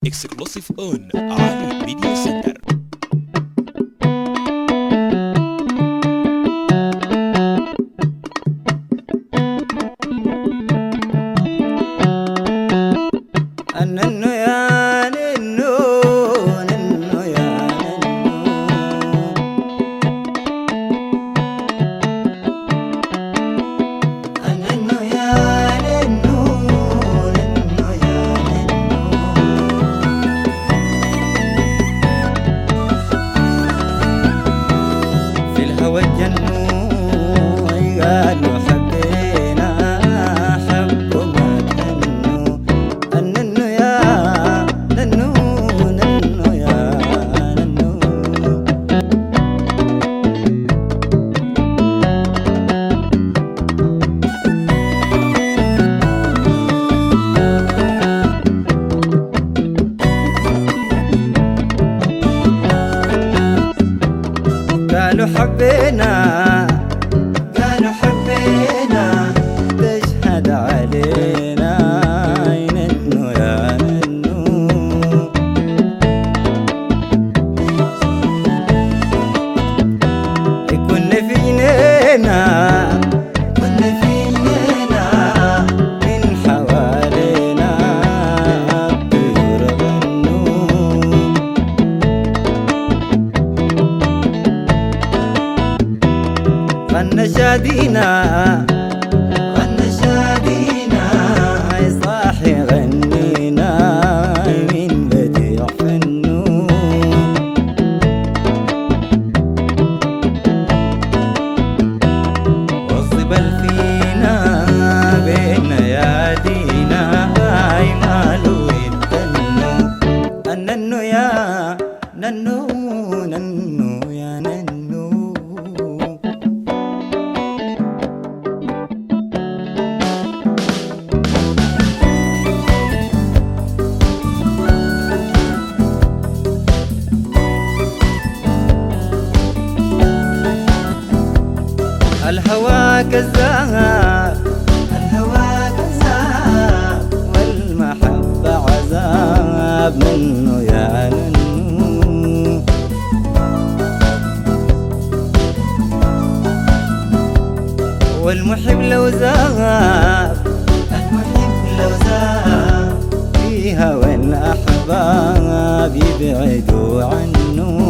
exclusive on Ali Media Center. ننو يا ننو ننو يا ننو ننو يا ننو ننو يا ننو في الهوى الجنو قالوا حبينا حبوا ما تهنوا الننو يا ننو ننو يا ننو قالوا حبينا قالوا حبينا تشهد علينا ننو يا ننو كنا فينا كنا فينا من حوالينا الطيور غنوا غنى شادينا غنى شادينا يا صاحي غنينا من بديع فنو والصبل فينا بين يادينا هاي مالو يتنو الننو يا ننو ننو يا ننو الهوى كذاب الهوى كذاب والمحبة عذاب منه يا ننو والمحب لو زاب المحب لو زاب في هوى الأحباب يبعدوا عنه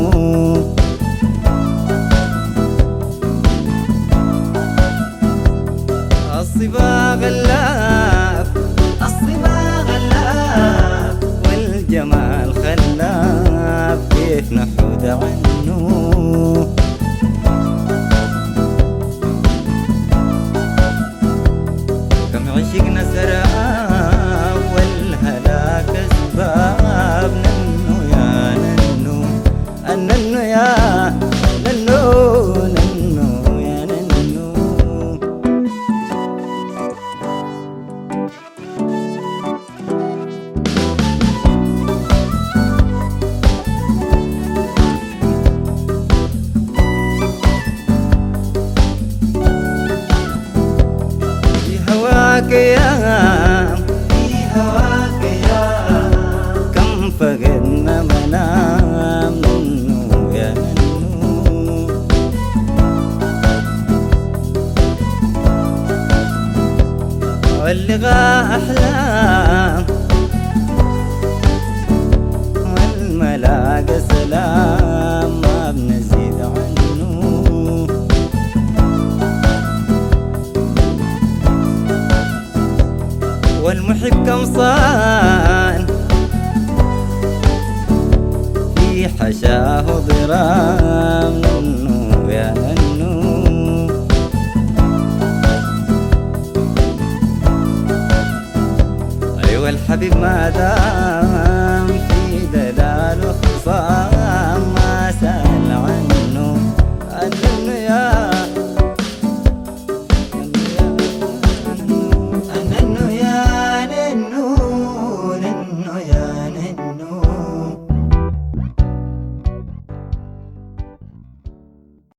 الصبا غلاف الصبا غلاف والجمال خلاف كيف نحود عنه كم عشقنا سراب والهلاك اسباب ننو يا ننو الننو يا ننو ننو يا ننو في هواك يا كم فقدنا منام ننو يا ننو واللقاء أحلام والملاقى سلام ما بنزيد عنه والمحب قمصان في حشاه ضرام ننو يا ننو أيوة الحبيب ما دام